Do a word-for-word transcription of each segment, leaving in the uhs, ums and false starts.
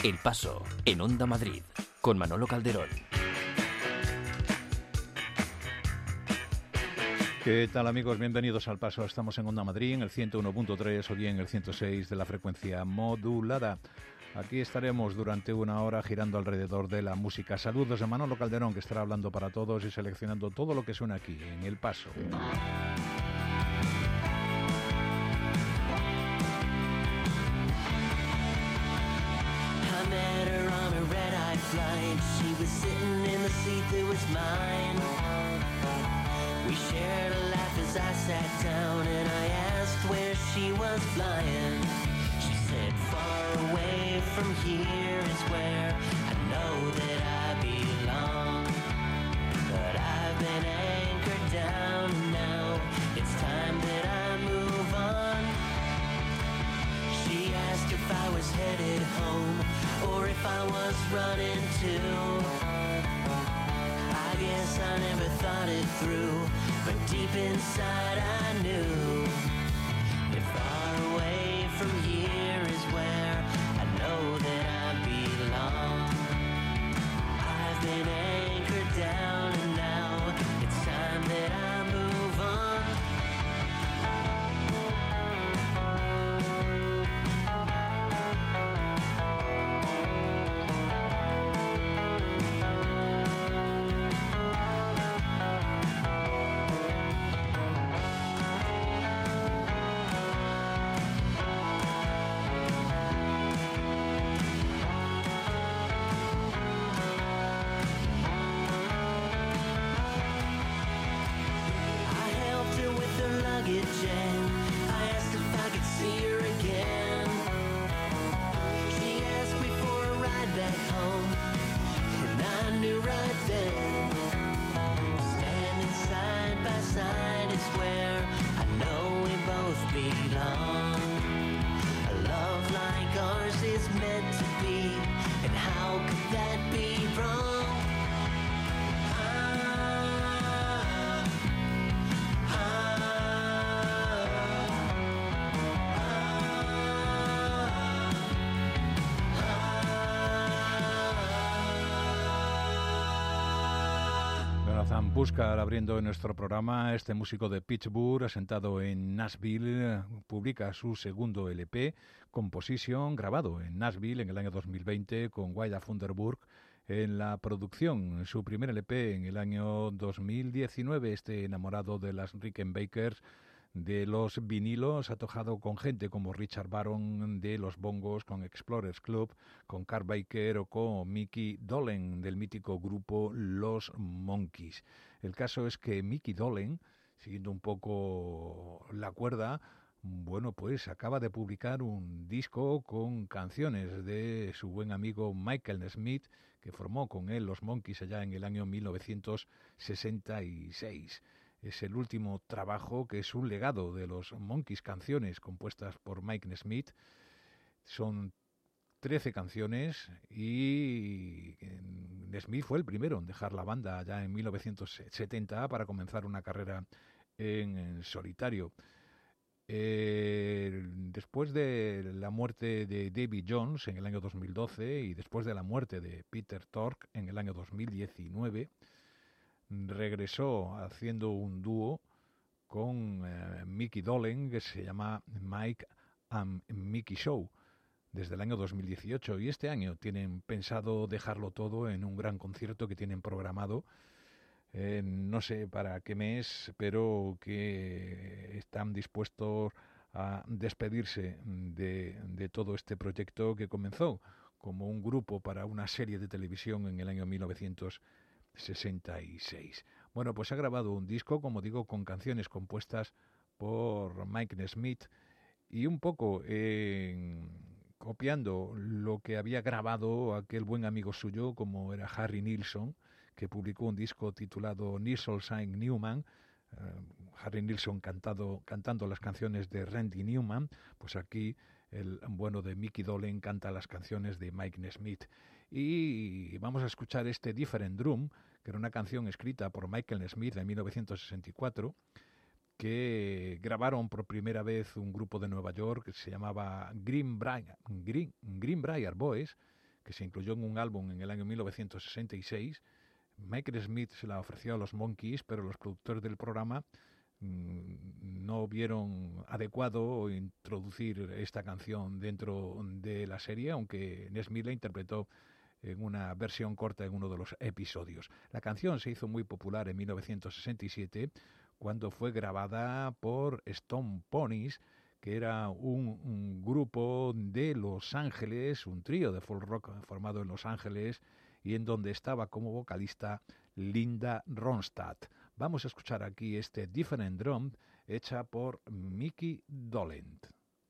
El Paso, en Onda Madrid, con Manolo Calderón. ¿Qué tal, amigos? Bienvenidos al Paso. Estamos en Onda Madrid, en el ciento uno punto tres o bien el ciento seis de la frecuencia modulada. Aquí estaremos durante una hora girando alrededor de la música. Saludos de Manolo Calderón, que estará hablando para todos y seleccionando todo lo que suena aquí, en El Paso. She was sitting in the seat that was mine. We shared a laugh as I sat down and I asked where she was flying. She said far away from here is where I know that I belong. But I've been anchored down now, it's time that I move on. She asked if I was headed home or if I was running too. I guess I never thought it through, but deep inside I knew if far away from here is where I know that I belong. I've been anchored down and now it's time that I move on. Buscar abriendo nuestro programa. Este músico de Pittsburgh, asentado en Nashville, publica su segundo L P, Composition, grabado en Nashville en el año dos mil veinte con Wyatt Funderburk en la producción. Su primer L P en el año dos mil diecinueve, este enamorado de las Rickenbackers, de los vinilos, ha tocado con gente como Richard Barron de los bongos, con Explorers Club, con Carl Baker o con Mickey Dolenz del mítico grupo Los Monkees. El caso es que Mickey Dolenz, siguiendo un poco la cuerda, bueno, pues acaba de publicar un disco con canciones de su buen amigo Michael Smith, que formó con él Los Monkees allá en el año mil novecientos sesenta y seis. Es el último trabajo que es un legado de los Monkees, canciones compuestas por Mike Smith. Son trece canciones y Smith fue el primero en dejar la banda allá en mil novecientos setenta para comenzar una carrera en solitario. Eh, después de la muerte de Davy Jones en el año dos mil doce y después de la muerte de Peter Tork en el año dos mil diecinueve, regresó haciendo un dúo con eh, Mickey Dolenz que se llama Mike and Mickey Show desde el año dos mil dieciocho, y este año tienen pensado dejarlo todo en un gran concierto que tienen programado, eh, no sé para qué mes, pero que están dispuestos a despedirse de, de todo este proyecto que comenzó como un grupo para una serie de televisión en el año mil novecientos sesenta y seis. Bueno, pues ha grabado un disco, como digo, con canciones compuestas por Mike Smith y un poco eh, copiando lo que había grabado aquel buen amigo suyo como era Harry Nilsson, que publicó un disco titulado Nilsson Sang Newman. Uh, Harry Nilsson cantado, cantando las canciones de Randy Newman, pues aquí el bueno de Mickey Dolenz canta las canciones de Mike Smith. Y vamos a escuchar este Different Drum, que era una canción escrita por Michael Smith en mil novecientos sesenta y cuatro, que grabaron por primera vez un grupo de Nueva York que se llamaba Greenbrier, Green, Greenbrier Boys, que se incluyó en un álbum en el año mil novecientos sesenta y seis. Michael Smith se la ofreció a los Monkees, pero los productores del programa mmm, no vieron adecuado introducir esta canción dentro de la serie, aunque Smith la interpretó en una versión corta en uno de los episodios. La canción se hizo muy popular en mil novecientos sesenta y siete, cuando fue grabada por Stone Ponies, que era un, un grupo de Los Ángeles, un trío de folk rock formado en Los Ángeles, y en donde estaba como vocalista Linda Ronstadt. Vamos a escuchar aquí este Different Drum, hecha por Micky Dolenz.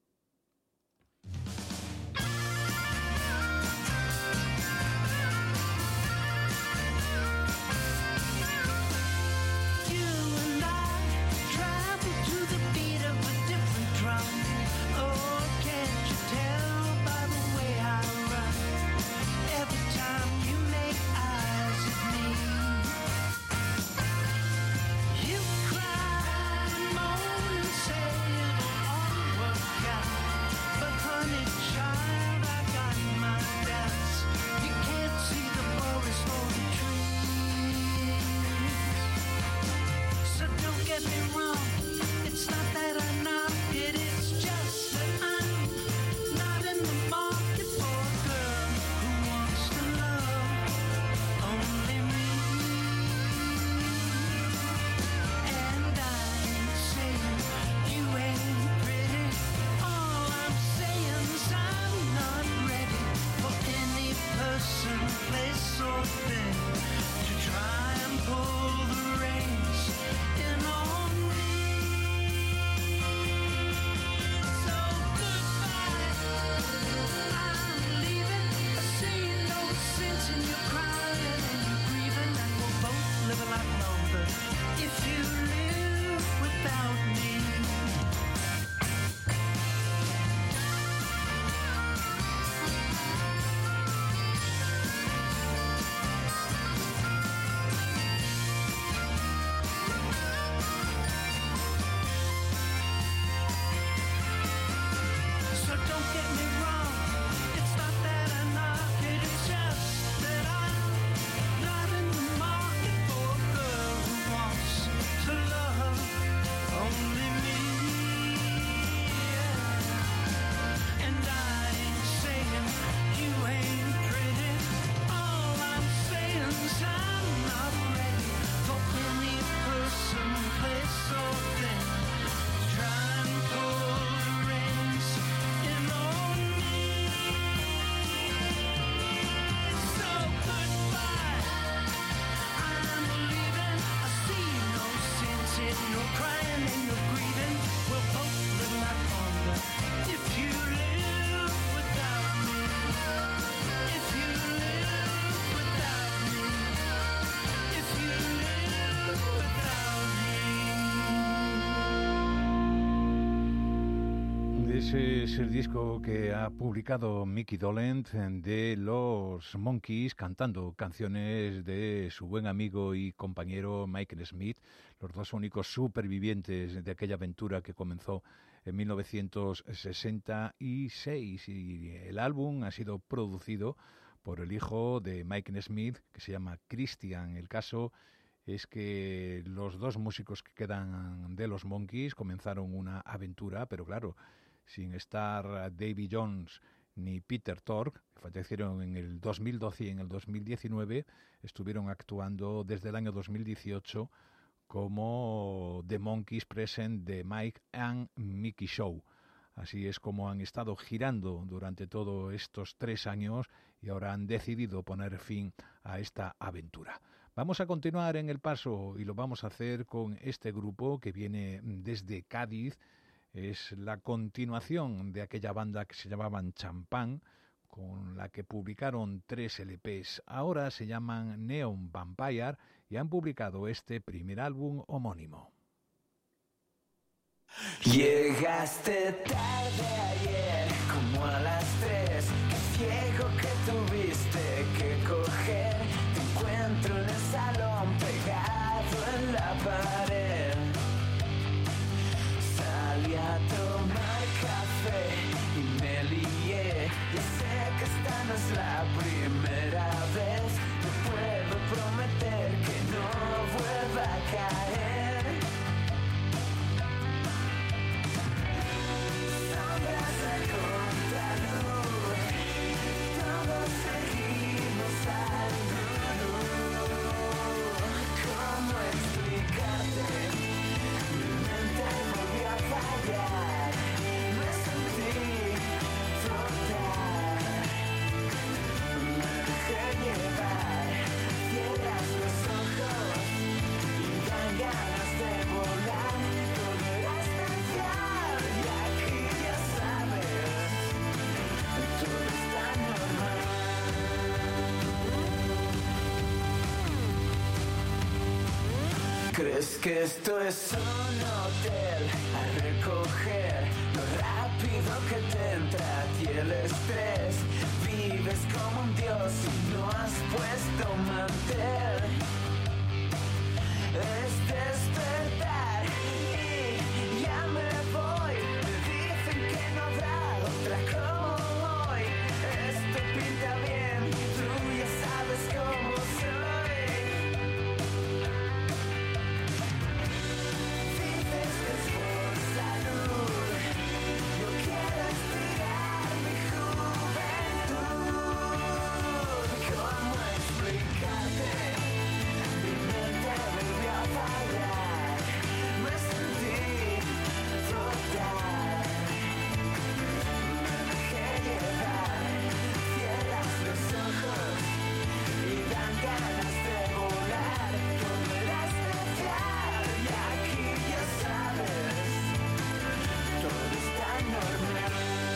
Ese es el disco que ha publicado Micky Dolenz de los Monkees, cantando canciones de su buen amigo y compañero Michael Smith, los dos únicos supervivientes de aquella aventura que comenzó en mil novecientos sesenta y seis. Y el álbum ha sido producido por el hijo de Michael Smith, que se llama Christian. El caso es que los dos músicos que quedan de los Monkees comenzaron una aventura, pero claro, sin estar Davy Jones ni Peter Tork, que fallecieron en el dos mil doce y en el dos mil diecinueve, estuvieron actuando desde el año dos mil dieciocho como The Monkees Present The Mike and Mickey Show. Así es como han estado girando durante todos estos tres años y ahora han decidido poner fin a esta aventura. Vamos a continuar en el paso y lo vamos a hacer con este grupo que viene desde Cádiz. Es la continuación de aquella banda que se llamaban Champán, con la que publicaron tres L Pes. Ahora se llaman Neon Vampire y han publicado este primer álbum homónimo. Llegaste tarde ayer, como a las tres. Qué ciego que tuviste que coger. Te encuentro en el salón pegado en la pared. Salí a tomar café y me lié. Ya sé que esta no es la primera. ¿Crees que esto es un hotel a recoger lo rápido que te entra a ti el estrés? Vives como un dios y no has puesto mantel. Es despertar y ya me voy. Me dicen que no habrá otra como hoy. Esto pinta bien, tú ya sabes cómo soy. Dices que es por salud. Yo quiero estirar mi juventud. ¿Cómo explicarte? Mi mente volvió a fallar. Me sentí flotar. Me dejé llevar. Cierras los ojos y dan ganas de volar. Todo era especial y aquí ya sabes, todo está normal.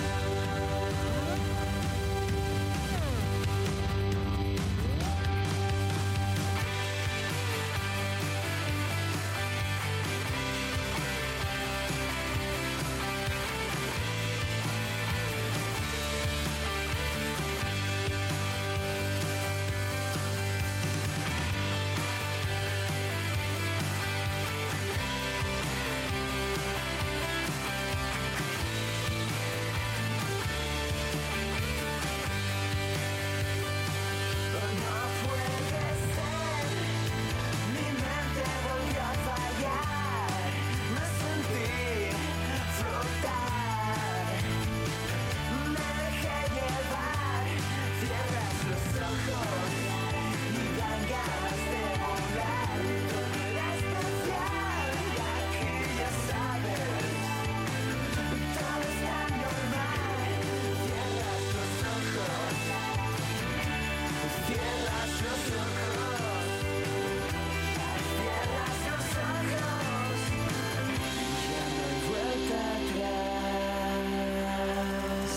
No puede ser, mi mente volvió a fallar. Me sentí flotar. Me dejé llevar. Cierras los ojos y dan ganas de volar. Todo era especial y aquí ya sabes, todo está normal. Cierras los ojos. Cierras los ojos, cierras los ojos, ya no hay vuelta atrás.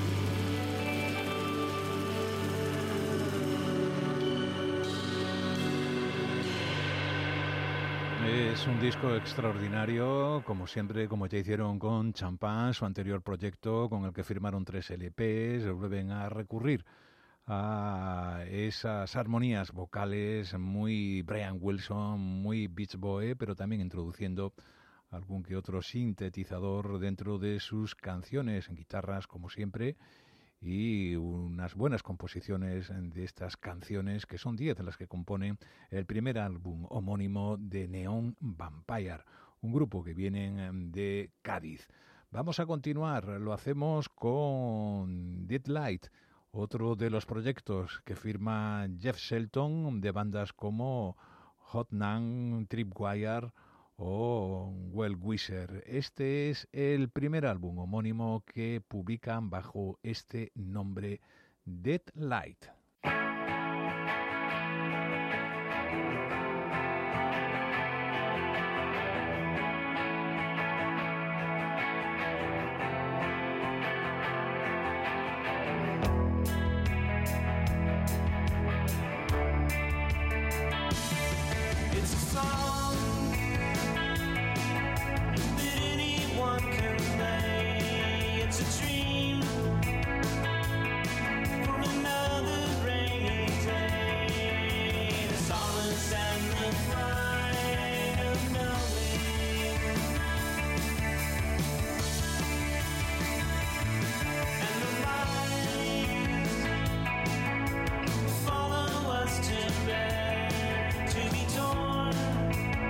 Es un disco extraordinario, como siempre, como ya hicieron con Champagne, su anterior proyecto con el que firmaron tres L Pes, vuelven a recurrir a esas armonías vocales muy Brian Wilson, muy Beach Boy, pero también introduciendo algún que otro sintetizador dentro de sus canciones, en guitarras como siempre, y unas buenas composiciones de estas canciones, que son diez las que componen el primer álbum homónimo de Neon Vampire, un grupo que vienen de Cádiz. Vamos a continuar, lo hacemos con Deadlight, otro de los proyectos que firma Jeff Shelton, de bandas como Hot Nan, Tripwire o Well Wisher. Este es el primer álbum homónimo que publican bajo este nombre, Deadlight. To be torn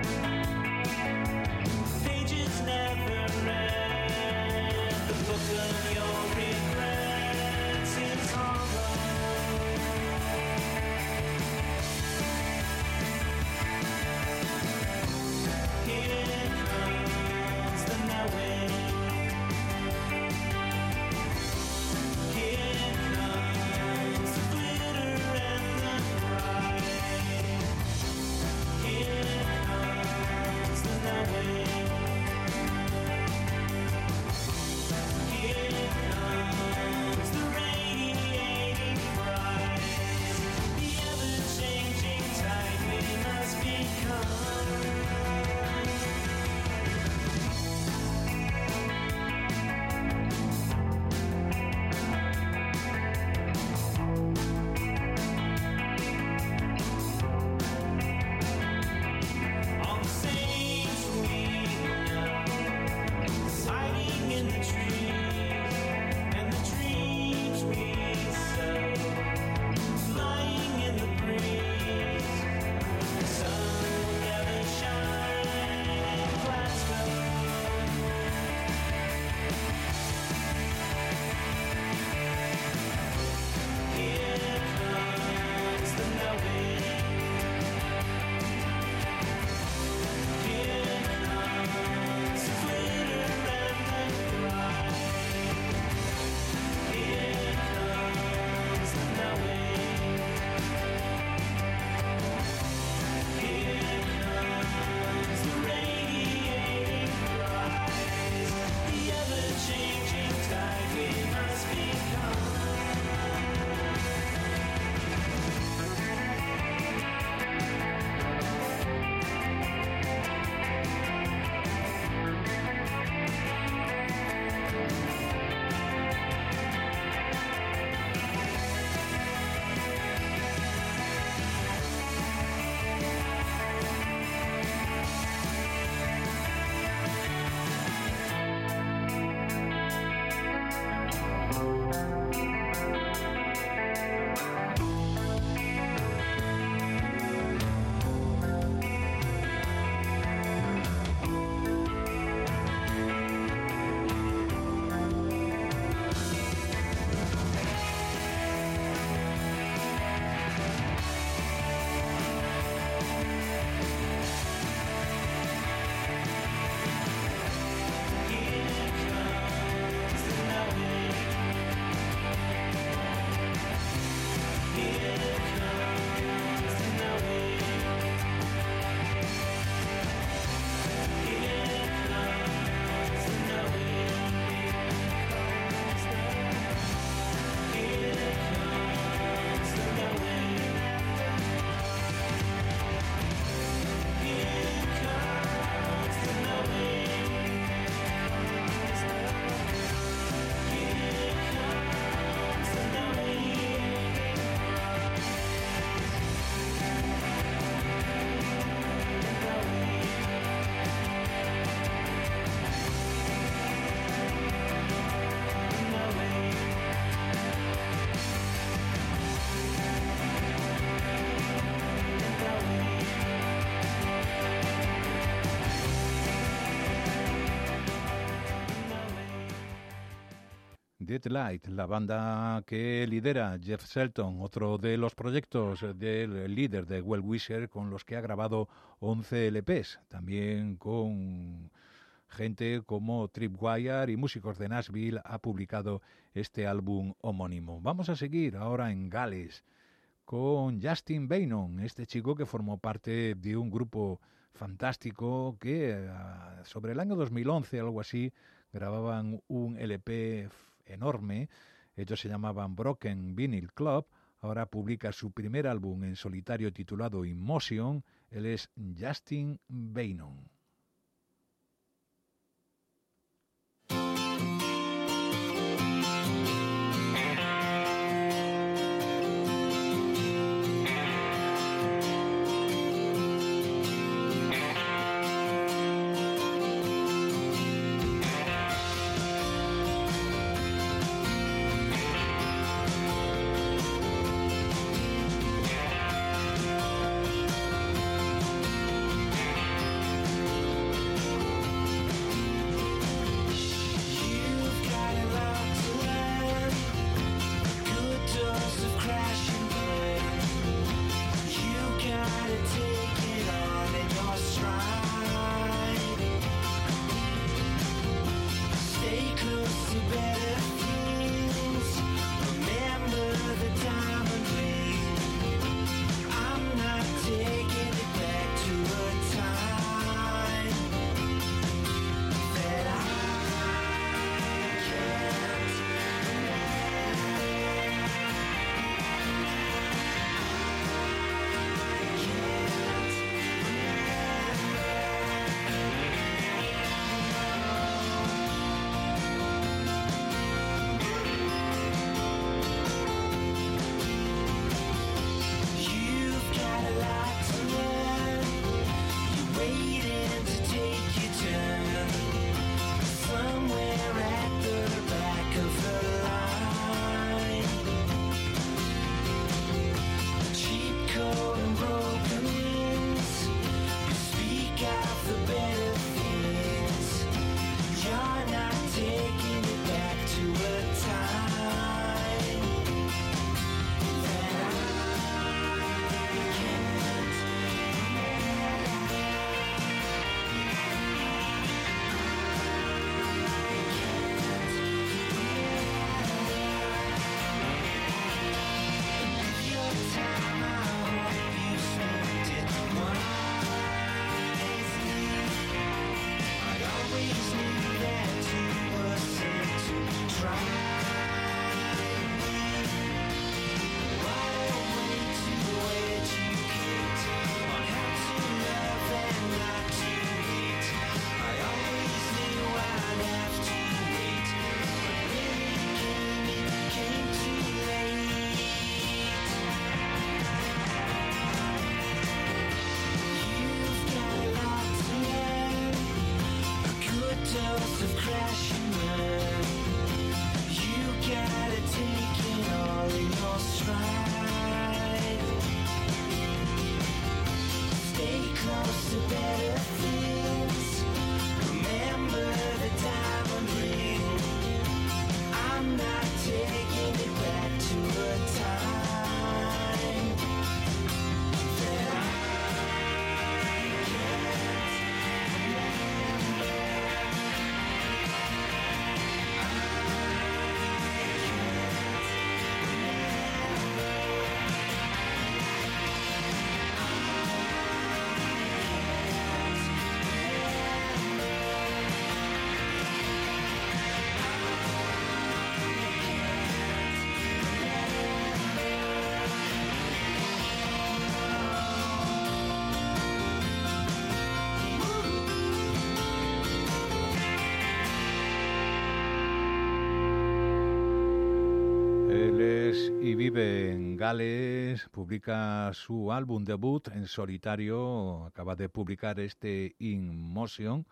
Deadlight, la banda que lidera Jeff Shelton, otro de los proyectos del líder de Well Wisher, con los que ha grabado once L Pes, también con gente como Tripwire y músicos de Nashville ha publicado este álbum homónimo. Vamos a seguir ahora en Gales con Justin Beynon, este chico que formó parte de un grupo fantástico que sobre el año dos mil once, algo así, grababan un L P enorme. Ellos se llamaban Broken Vinyl Club. Ahora publica su primer álbum en solitario titulado In Motion. Él es Justin Beynon. Y vive en Gales, publica su álbum debut en solitario, acaba de publicar este In Motion,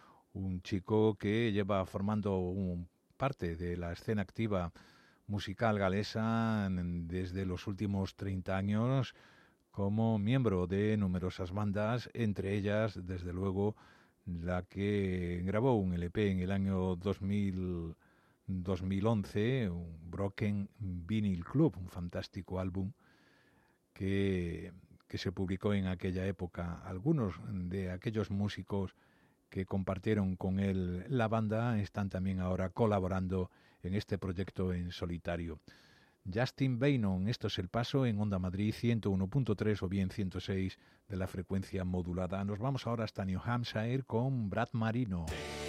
un chico que lleva formando un, parte de la escena activa musical galesa desde los últimos treinta años como miembro de numerosas bandas, entre ellas, desde luego, la que grabó un L P en el año dos mil dos mil once, un Broken Vinyl Club, un fantástico álbum que, que se publicó en aquella época. Algunos de aquellos músicos que compartieron con él la banda están también ahora colaborando en este proyecto en solitario. Justin Beynon, esto es El Paso en Onda Madrid ciento uno punto tres o bien ciento seis de la frecuencia modulada. Nos vamos ahora hasta New Hampshire con Brad Marino.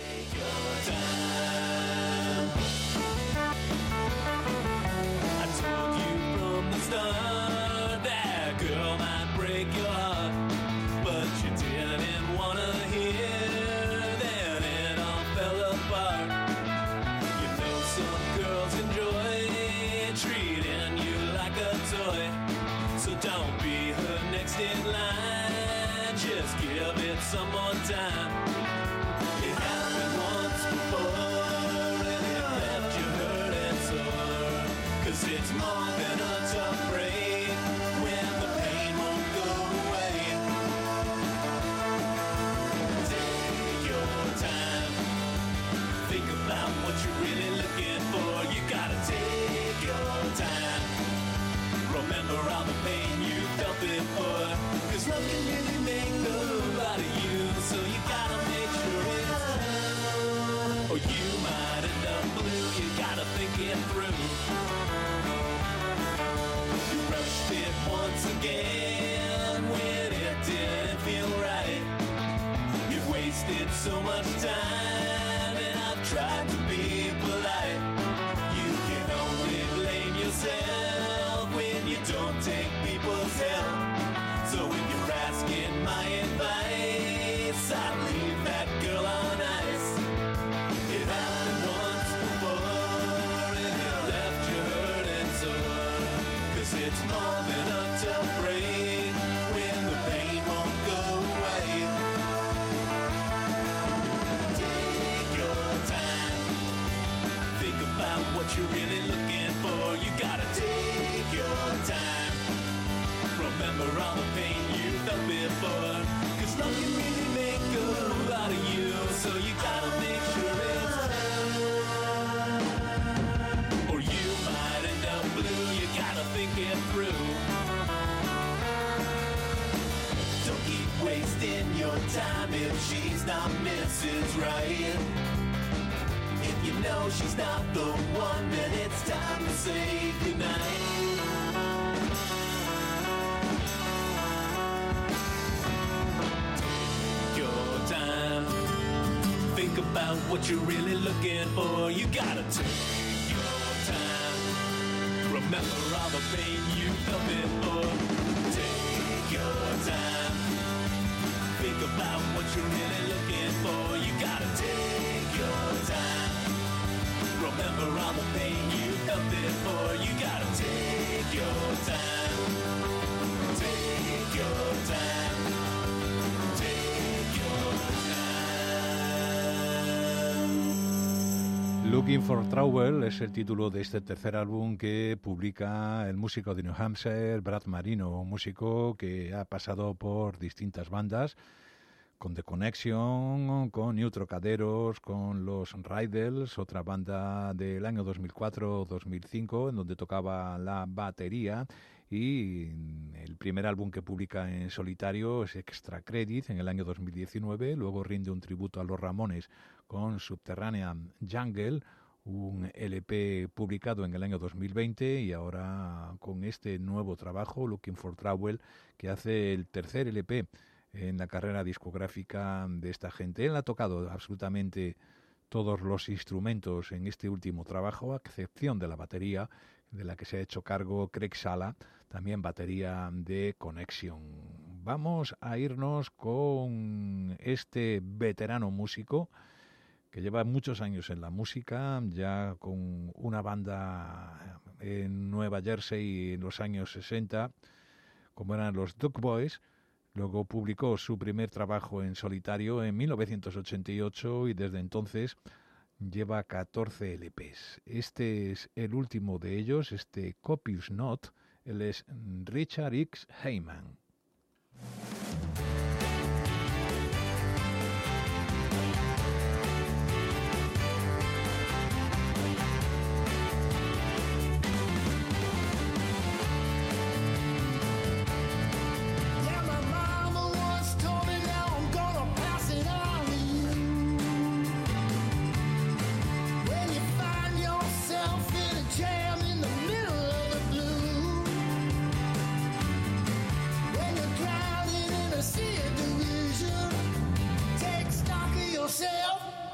Some more time. It happened once before, and it left you hurt and sore. 'Cause it's more than a tough break when the pain won't go away. Take your time, think about what you're really looking for. You gotta take your time, remember all the pain you felt before. 'Cause love can really make love out of you. So you gotta make sure it's done, or you might end up blue. You gotta think it through. You rushed it once again when it didn't feel right. You've wasted so much time, and I've tried to be polite. You can only blame yourself when you don't take people's help. So if you're asking my advice, I'd leave that girl on ice. It happened once before, and it left you hurt and sore. 'Cause it's more than a tough break when the pain won't go away. Take your time, think about what you're really looking for. You gotta take your time, remember all the pain you felt before. 'Cause love can really make a lot of you. So you gotta make sure it's done, or you might end up blue. You gotta think it through. Don't keep wasting your time if she's not Missus Right. If you know she's not the one, then it's time to say goodnight. Think about what you're really looking for. You gotta take your time, remember all the pain you felt before. Take your time, think about what you're really looking for. You gotta take your time, remember all the pain you felt before. You gotta take your time, take your time, take your time. Looking for Trouble es el título de este tercer álbum que publica el músico de New Hampshire, Brad Marino, un músico que ha pasado por distintas bandas, con The Connection, con New Trocaderos, con los Riders, otra banda del año dos mil cuatro dos mil cinco, en donde tocaba la batería, y el primer álbum que publica en solitario es Extra Credit en el año dos mil diecinueve, luego rinde un tributo a los Ramones con Subterranean Jungle, un L P publicado en el año dos mil veinte, y ahora con este nuevo trabajo, Looking for Trouble, que hace el tercer L P en la carrera discográfica de esta gente. Él ha tocado absolutamente todos los instrumentos en este último trabajo, a excepción de la batería, de la que se ha hecho cargo Craig Sala, también batería de Connection. Vamos a irnos con este veterano músico que lleva muchos años en la música, ya con una banda en Nueva Jersey en los años sesenta, como eran los Duck Boys. Luego publicó su primer trabajo en solitario en mil novecientos ochenta y ocho y desde entonces lleva catorce L Pes. Este es el último de ellos, este Copious Note. Él es Richard X. Heyman.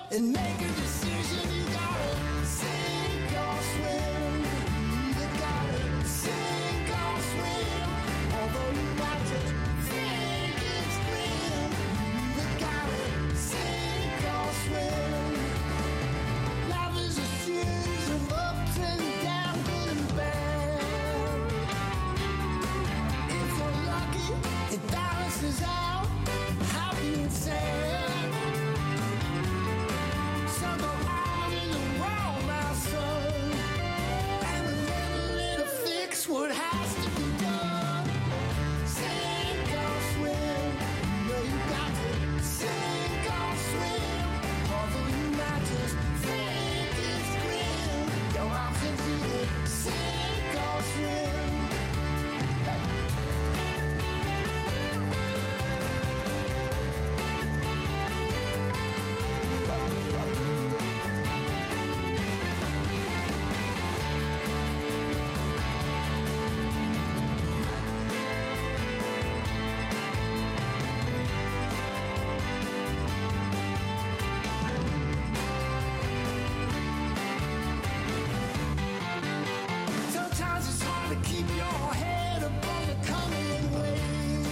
and make a decision. You gotta sink or swim. You gotta sink or swim. Although you might just think it's grim, you gotta sink or swim. Life is a series of ups and downs, good and bad. If you're lucky, it balances out. Happy and sad. Some go out in the wrong, my son, and the little little fix what has to be done. Sink or swim, you know you got to sink or swim. Although you might just think it's grim, your options either sink or swim. Sometimes it's hard to keep your head above the coming wave,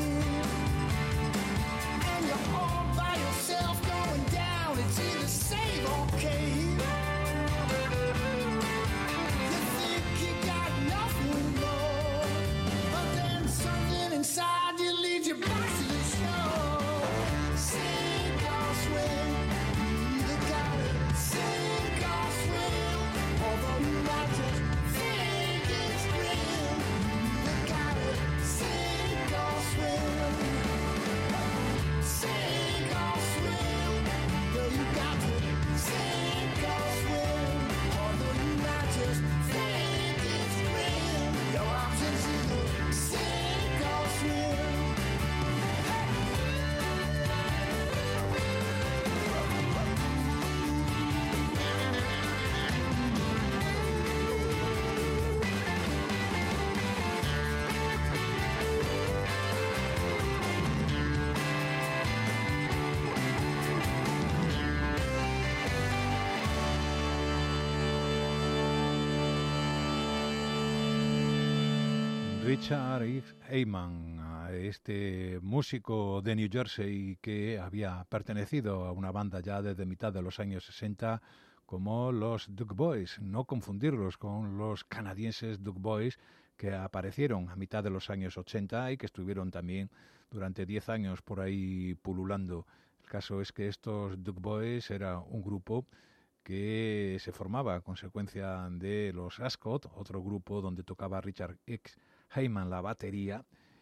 and you're all by yourself going down. It's either save or cave. You think you got nothing more, but then something inside you leads you back to the shore. Sink or swim, you either gotta sink or swim. Although you might just think it's grim, you gotta sink or swim. Sink or swim, yeah, you got to sink or swim. Although you might just think it's grim, your options either sink or swim. Richard Heyman, este músico de New Jersey que había pertenecido a una banda ya desde mitad de los años sesenta como los Duke Boys, no confundirlos con los canadienses Duke Boys que aparecieron a mitad de los años ochenta y que estuvieron también durante diez años por ahí pululando. El caso es que estos Duke Boys era un grupo que se formaba a consecuencia de los Ascot, otro grupo donde tocaba Richard X. Heyman la batería,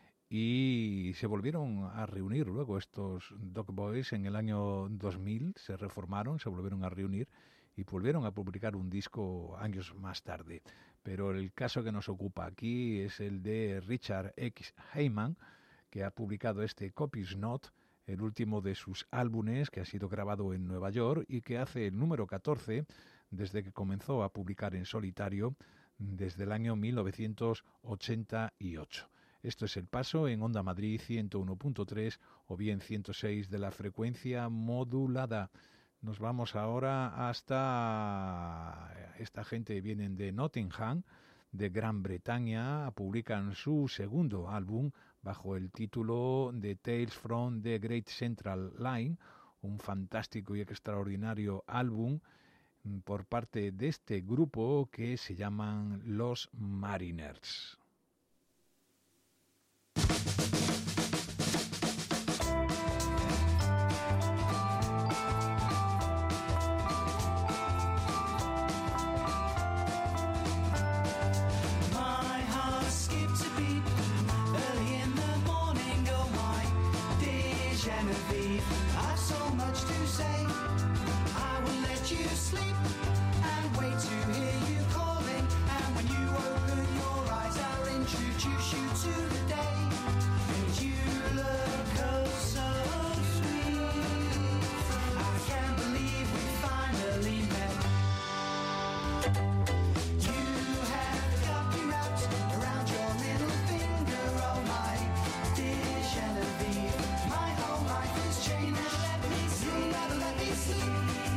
y se volvieron a reunir luego estos Duke Boys en el año dos mil, se reformaron, se volvieron a reunir y volvieron a publicar un disco años más tarde. Pero el caso que nos ocupa aquí es el de Richard X. Heyman, que ha publicado este Copy's Note, el último de sus álbumes, que ha sido grabado en Nueva York y que hace el número catorce desde que comenzó a publicar en solitario desde el año mil novecientos ochenta y ocho. Esto es El Paso en Onda Madrid ciento uno punto tres o bien ciento seis de la frecuencia modulada. Nos vamos ahora hasta... Esta gente vienen de Nottingham, de Gran Bretaña, publican su segundo álbum bajo el título de Tales from the Great Central Line, un fantástico y extraordinario álbum por parte de este grupo que se llaman Los Mariners. Let me see.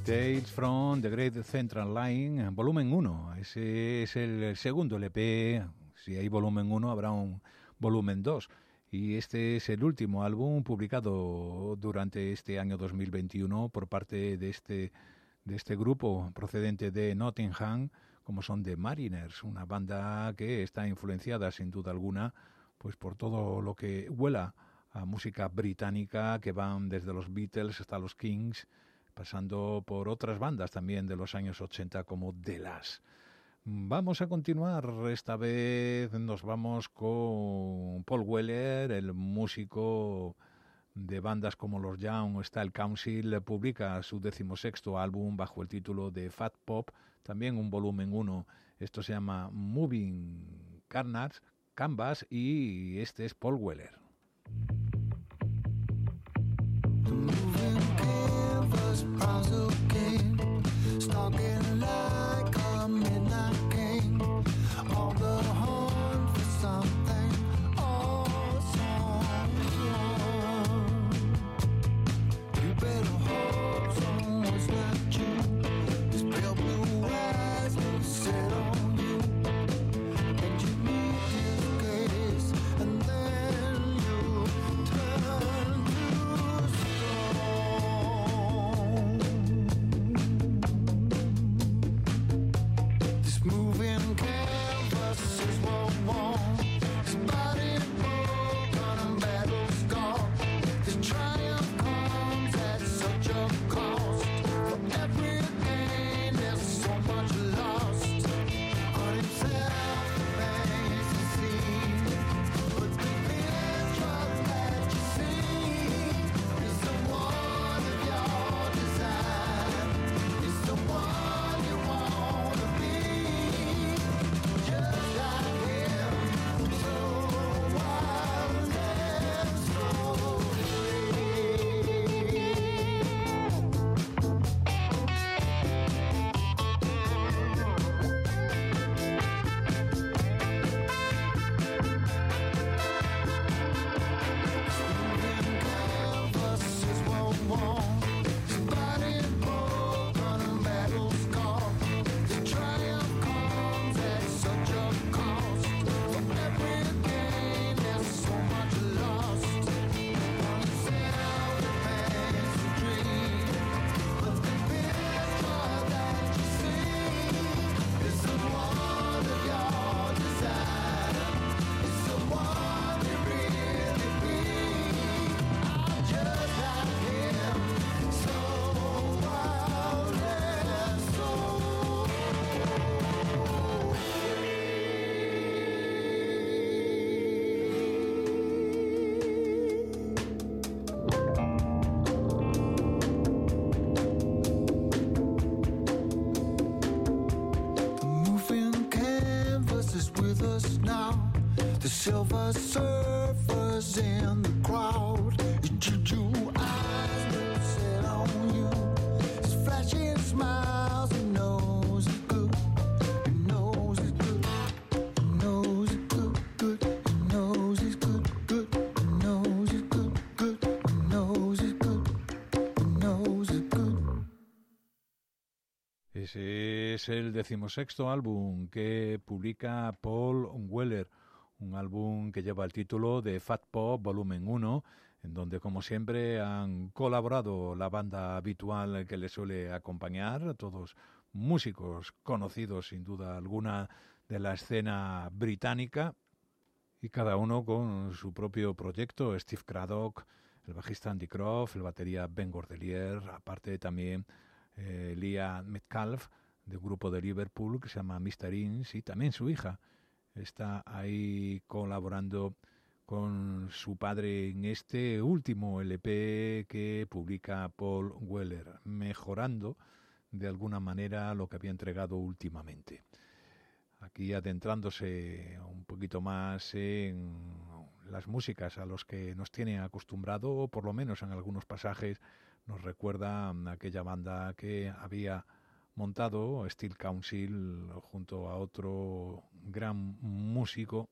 Tales from the Great Central Line, volumen uno. Ese es el segundo L P. Si hay volumen uno, habrá un volumen dos. Y este es el último álbum publicado durante este año dos mil veintiuno por parte de este, de este grupo procedente de Nottingham, como son The Mariners, una banda que está influenciada sin duda alguna pues por todo lo que huela a música británica, que van desde los Beatles hasta los Kings, pasando por otras bandas también de los años ochenta como The Lash. Vamos a continuar, esta vez nos vamos con Paul Weller, el músico de bandas como los Young Style Council, publica su decimosexto álbum bajo el título de Fat Pop, también un volumen uno. Esto se llama Moving Carnage, Canvas, y este es Paul Weller. Stalking like a midnight king on the hunt for something awesome. You better hope someone's like you. This pale blue eyes will set on you, and you meet his gaze, and then you turn to stone. Moving canvas is what we want. His body broken and battle scarred. His triumph comes at such a cost. For every gain there's so much lost. On himself the pains he sees, but the picture that you see is the one of your design. It's the one you wanna be. Just like him, so wild and so canvas is what we want. His body broken and battle scarred. His triumph comes at such a cost. For every gain there's so much lost. On himself depends the dream, but the picture that you see is the one of your design. It's the one you really be. I'm just like him, so wild and so The moving canvas is with us now. The silver surfers in the crowd. His juju eyes will set on you. His flashing smiles, he knows it's good. He knows it's good. He knows it's good, good. He knows it's good, good. He knows it's good, good. He knows it's good. He knows it's good. Ese es el decimosexto álbum que publica Paul Weller, un álbum que lleva el título de Fat Pop Volumen uno, en donde, como siempre, han colaborado la banda habitual que le suele acompañar, todos músicos conocidos, sin duda alguna, de la escena británica, y cada uno con su propio proyecto. Steve Craddock, el bajista Andy Croft, el batería Ben Gordelier, aparte también eh, Leah Metcalf, de un grupo de Liverpool que se llama mister Inns, y también su hija está ahí colaborando con su padre en este último L P que publica Paul Weller, mejorando de alguna manera lo que había entregado últimamente. Aquí adentrándose un poquito más en las músicas a los que nos tiene acostumbrado, o por lo menos en algunos pasajes nos recuerda a aquella banda que había montado Steel Council junto a otro gran músico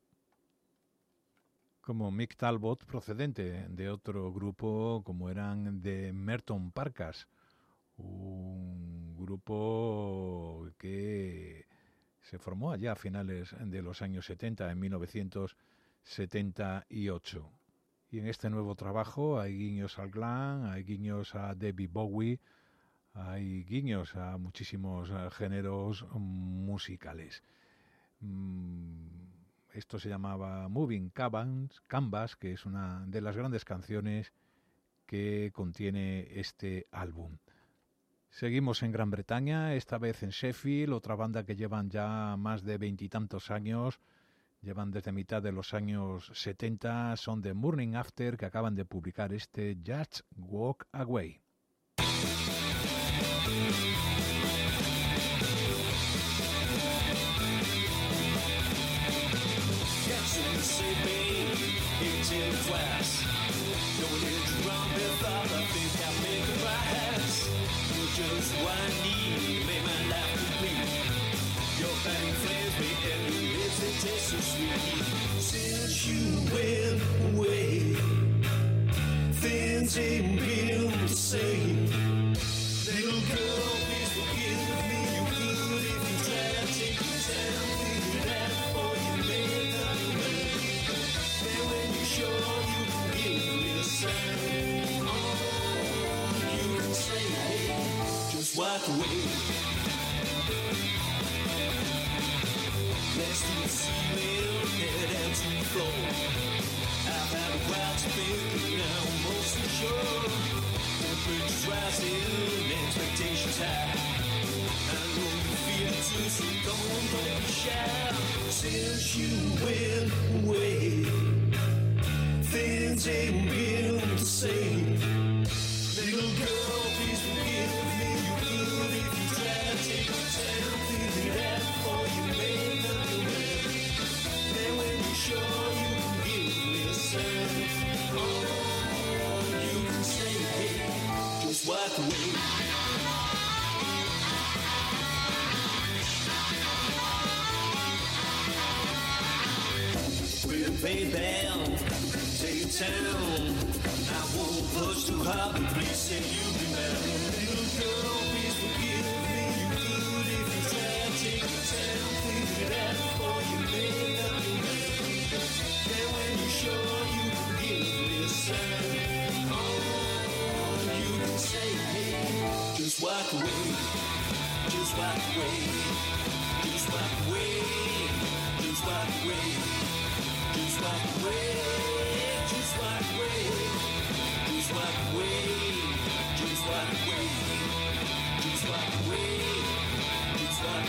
como Mick Talbot, procedente de otro grupo como eran The Merton Parkas, un grupo que se formó allá a finales de los años setenta, en mil novecientos setenta y ocho. Y en este nuevo trabajo hay guiños al glam, hay guiños a David Bowie, hay guiños a muchísimos uh, géneros musicales. Mm, esto se llamaba Moving Canvas, Canvas, que es una de las grandes canciones que contiene este álbum. Seguimos en Gran Bretaña, esta vez en Sheffield, otra banda que llevan ya más de veintitantos años, llevan desde mitad de los años setenta, son The Morning After, que acaban de publicar este Just Walk Away. Just what I need to make my life complete. Your bang flares me and your lips, they taste so sweet. Since you went away, things ain't been the same. Little girl, please forgive me. You could if you try to take your time, figure it out before you make up your mind. And when you're sure you can give me a sign, oh, you can say, hey, just walk away. Let's do the ceiling, head down to the floor. I've had a while to think, now I'm mostly sure. Temperature's rising, expectations high. I know you feel it too, so don't, don't be shy. Since you went away, things ain't been the same. Little girl, please forgive me. You could if you try to take your time, figure it out before you make up your mind. And when you're sure you can give me a sign, oh, you can say, hey, just walk away. We'll pay down, take your time. I won't push too hard, but please say you'll be mad. Little girl, please forgive me. You could if you try to take your time, figure it out before you make up your mind. And when you're sure you can give me a sign, oh, you can say, hey, just walk away, just walk away, just walk away, just walk away, just walk away, just walk away. Just walk away, just walk away, just walk away, just walk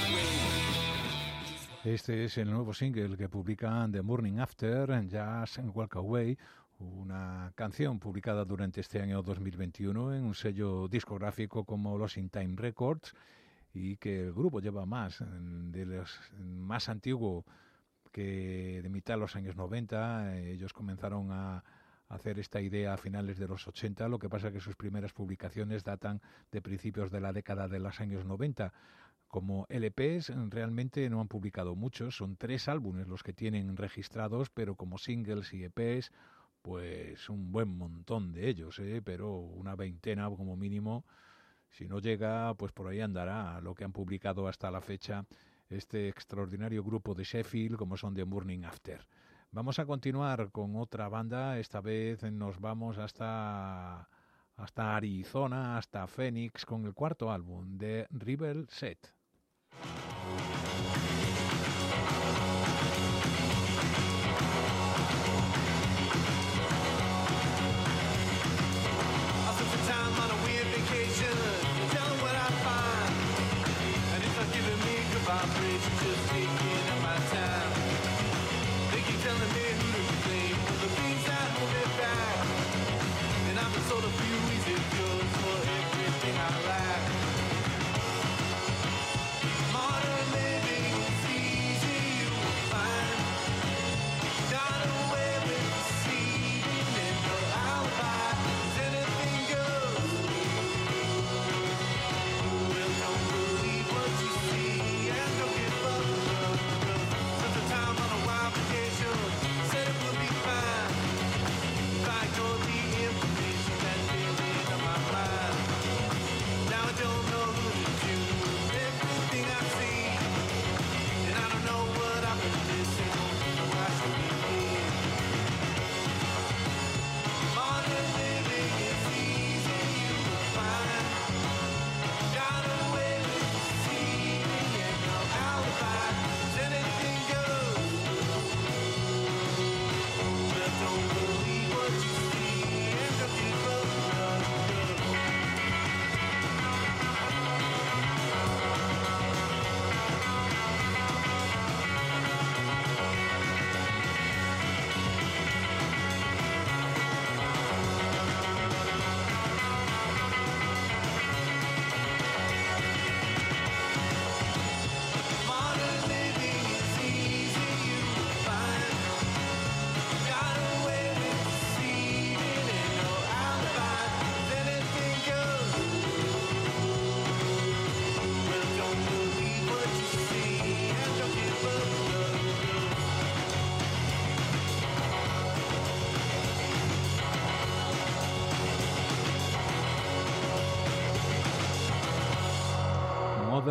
away. Este es el nuevo single que publican The Morning After, Just Walk Away, una canción publicada durante este año dos mil veintiuno en un sello discográfico como Lost in Time Records, y que el grupo lleva más, de los más antiguo que de mitad de los años noventa. Ellos comenzaron a hacer esta idea a finales de los ochenta, lo que pasa que sus primeras publicaciones datan de principios de la década de los años noventa. Como L Pes realmente no han publicado muchos, son tres álbumes los que tienen registrados, pero como singles y E Pes, pues un buen montón de ellos, ¿eh? Pero una veintena como mínimo. Si no llega, pues por ahí andará lo que han publicado hasta la fecha este extraordinario grupo de Sheffield como son The Morning After. Vamos a continuar con otra banda, esta vez nos vamos hasta, hasta Arizona, hasta Phoenix, con el cuarto álbum de Rebel Set. Modern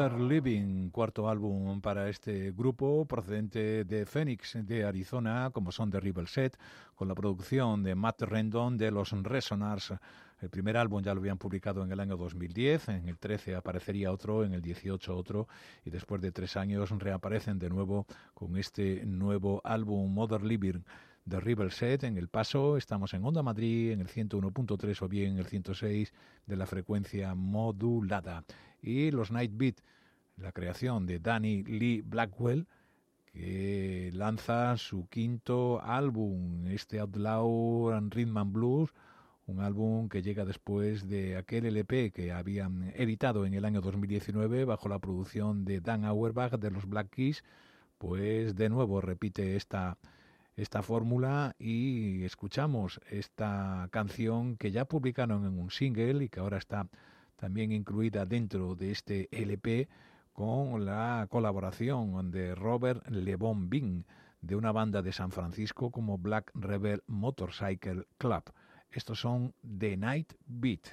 Modern Living, cuarto álbum para este grupo procedente de Phoenix, de Arizona, como son The Rebel Set, con la producción de Matt Rendon de los Resonars. El primer álbum ya lo habían publicado en el año dos mil diez, en el trece aparecería otro, en el dieciocho otro, y después de tres años reaparecen de nuevo con este nuevo álbum Modern Living. The Rebel Set en El Paso, estamos en Onda Madrid, en el ciento uno punto tres o bien en el ciento seis de la frecuencia modulada. Y los Night Beat, la creación de Danny Lee Blackwell, que lanza su quinto álbum, este Outlaw and Rhythm and Blues, un álbum que llega después de aquel L P que habían editado en el año dos mil diecinueve bajo la producción de Dan Auerbach de los Black Keys. Pues de nuevo repite esta esta fórmula y escuchamos esta canción que ya publicaron en un single y que ahora está también incluida dentro de este L P con la colaboración de Robert LeBon Bing de una banda de San Francisco como Black Rebel Motorcycle Club. Estos son The Night Beat.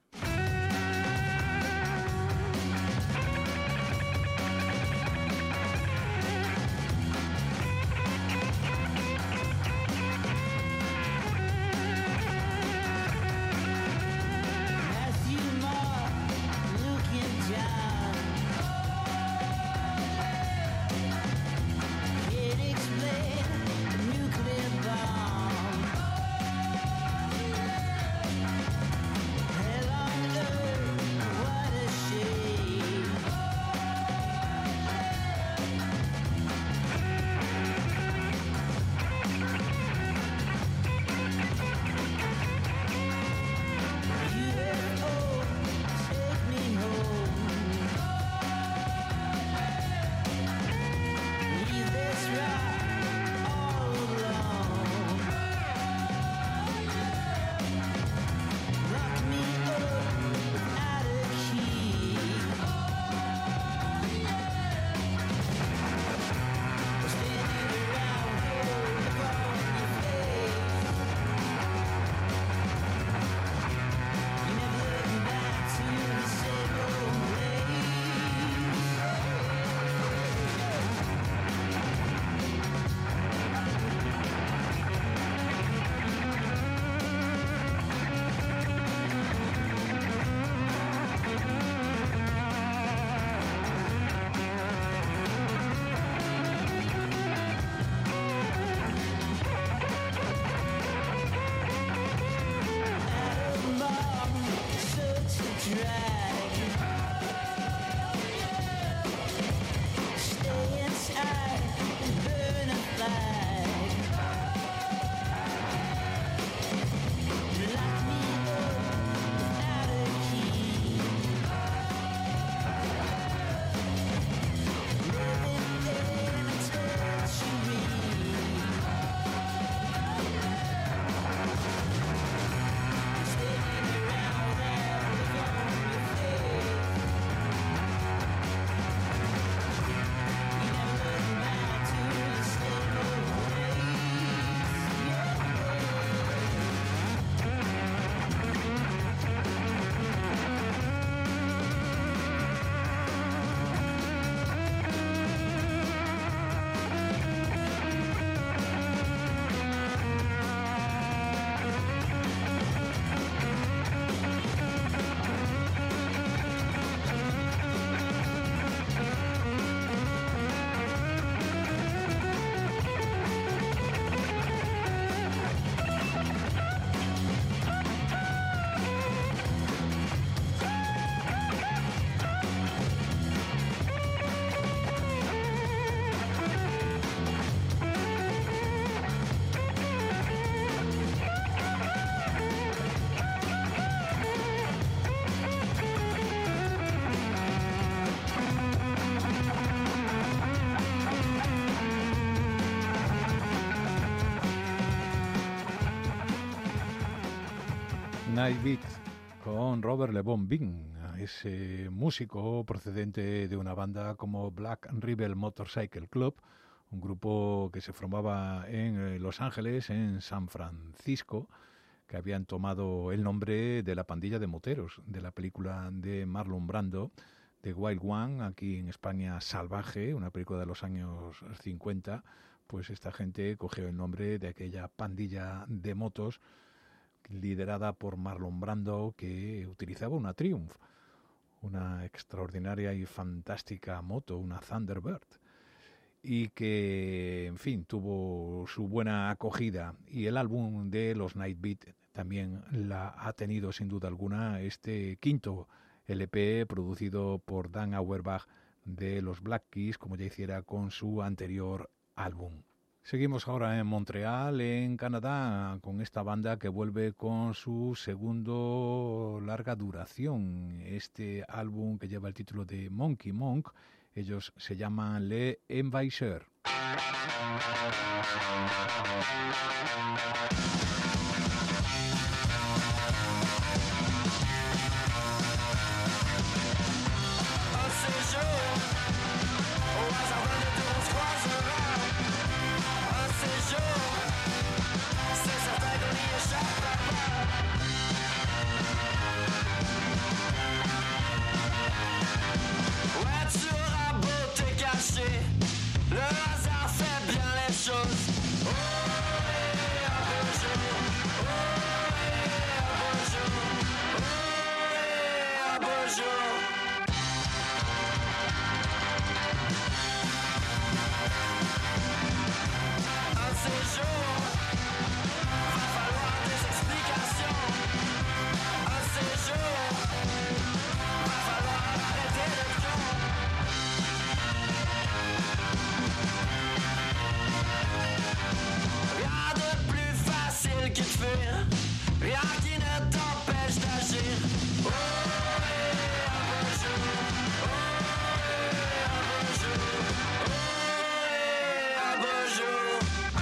Night Beat con Robert LeBon Bing, ese músico procedente de una banda como Black Rebel Motorcycle Club, un grupo que se formaba en Los Ángeles, en San Francisco, que habían tomado el nombre de la pandilla de moteros de la película de Marlon Brando The Wild One, aquí en España Salvaje, una película de los años cincuenta, pues esta gente cogió el nombre de aquella pandilla de motos liderada por Marlon Brando, que utilizaba una Triumph, una extraordinaria y fantástica moto, una Thunderbird, y que, en fin, tuvo su buena acogida. Y el álbum de los Nightbeat también la ha tenido, sin duda alguna, este quinto L P producido por Dan Auerbach de los Black Keys, como ya hiciera con su anterior álbum. Seguimos ahora en Montreal, en Canadá, con esta banda que vuelve con su segundo larga duración. Este álbum que lleva el título de Monkey Monk, ellos se llaman Les Envahisseurs. Le hasard fait bien les choses. Oh, et un beau jour. Oh, et un beau jour. Oh, et un beau jour. Un de ces jours, va falloir des explications. Un de ces jours, va falloir arrêter le pion. Rien de plus facile que de fuir, rien qui ne t'empêche d'agir. Oh, et un beau jour, oh, et un beau jour, oh, et un beau jour.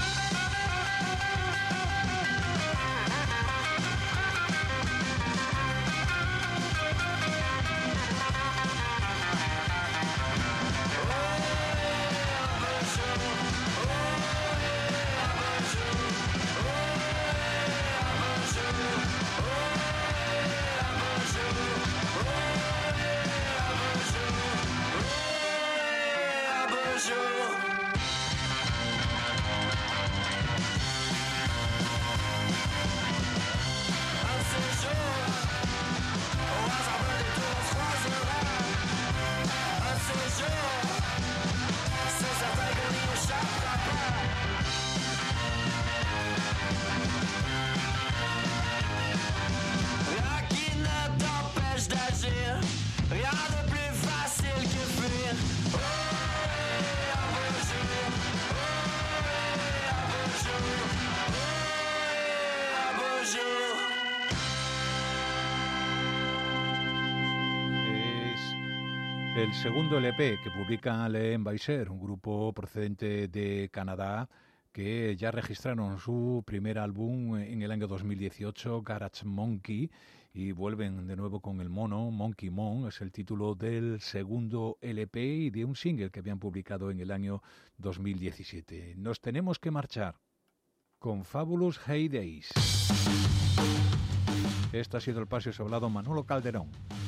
El segundo L P que publica Les Envahisseurs, un grupo procedente de Canadá que ya registraron su primer álbum en el año dos mil dieciocho, Garage Monkey, y vuelven de nuevo con el mono, Monkey Monk, es el título del segundo L P y de un single que habían publicado en el año dos mil diecisiete. Nos tenemos que marchar con Fabulous Heydays. Esto ha sido el Paseo Soblado Manolo Calderón.